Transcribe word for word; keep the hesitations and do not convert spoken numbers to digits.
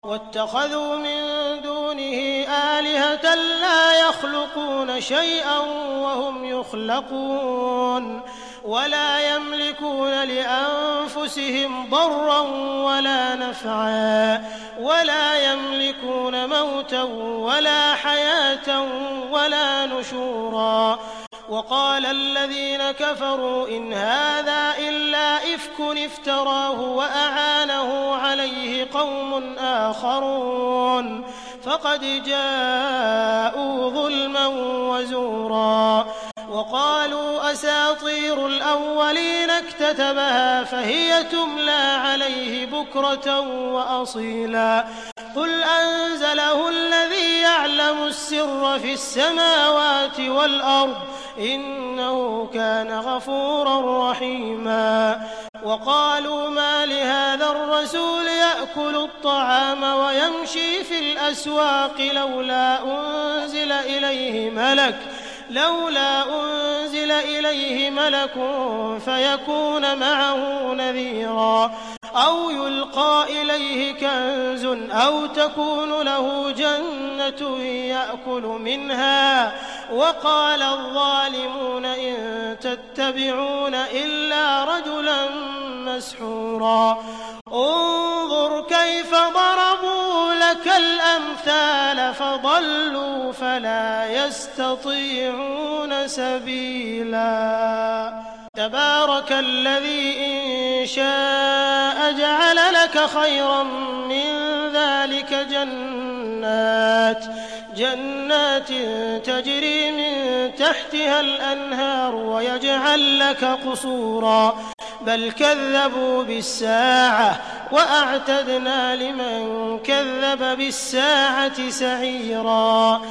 وَاتَّخَذُوا مِن دُونِهِ آلِهَةً لَّا يَخْلُقُونَ شَيْئًا وَهُمْ يُخْلَقُونَ وَلَا يَمْلِكُونَ لِأَنفُسِهِمْ ضَرًّا وَلَا نَفْعًا وَلَا يَمْلِكُونَ مَوْتًا وَلَا حَيَاةً وَلَا نُشُورًا. وَقَالَ الَّذِينَ كَفَرُوا إِنْ هَٰذَا إِلَّا إِفْكٌ افْتَرَاهُ وَأَعَانَهُ عَلَيْهِ قَوْمٌ آخَرُونَ فَقَدْ جَاءُوا ظُلْمًا وَزُورًا. وَقَالُوا أَسَاطِيرُ الْأَوَّلِينَ اكْتَتَبَهَا فَهِيَ تُمْلَىٰ عَلَيْهِ بُكْرَةً وَأَصِيلًا. قُلْ أَنزَلَهُ الَّذِي يَعْلَمُ السِّرَّ فِي السَّمَاوَاتِ وَالْأَرْضِ ۚ إِنَّهُ كَانَ غَفُورًا رَّحِيمًا. وَقَالُوا مَا لِهَٰذَا الرَّسُولِ يَأْكُلُ الطَّعَامَ وَيَمْشِي فِي الْأَسْوَاقِ لَوْلَا أُنزِلَ إِلَيْهِ مَلَكٌ لولا أنزل إليه ملك فيكون معه نذيرا أو يلقى إليه كنز أو تكون له جنة يأكل منها. وقال الظالمون إن تتبعون إلا رجلا مسحورا. انظر كيف ضربوا لك الأمثال فضلوا فلا يستطيعون سبيلا. تبارك الذي إن شاء جعل لك خيرا من ذلك جنات جنات تجري من تحتها الأنهار ويجعل لك قصورا. بل كذبوا بالساعة وأعتدنا لمن كذب بالساعة سعيرا.